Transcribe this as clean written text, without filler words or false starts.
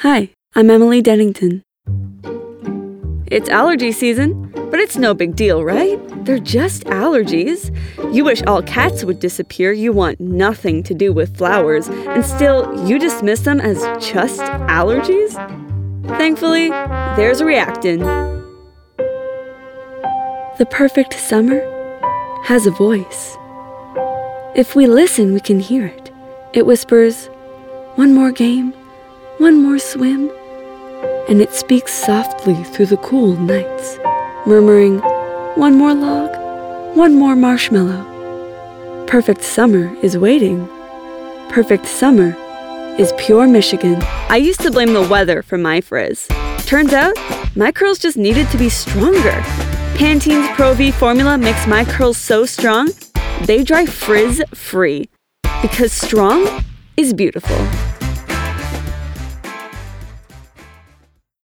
Hi, I'm Emily Dennington. It's allergy season, but it's no big deal, right? They're just allergies. You wish all cats would disappear. You want nothing to do with flowers, and still you dismiss them as just allergies? Thankfully, there's a Reactin. The perfect summer has a voice. If we listen, we can hear it. It whispers, "One more game, one more swim," and it speaks softly through the cool nights, murmuring, "One more log, one more marshmallow." Perfect summer is waiting. Perfect summer is pure Michigan. I used to blame the weather for my frizz. Turns out, my curls just needed to be stronger. Pantene's Pro V formula makes my curls so strong, they dry frizz-free. Because strong is beautiful.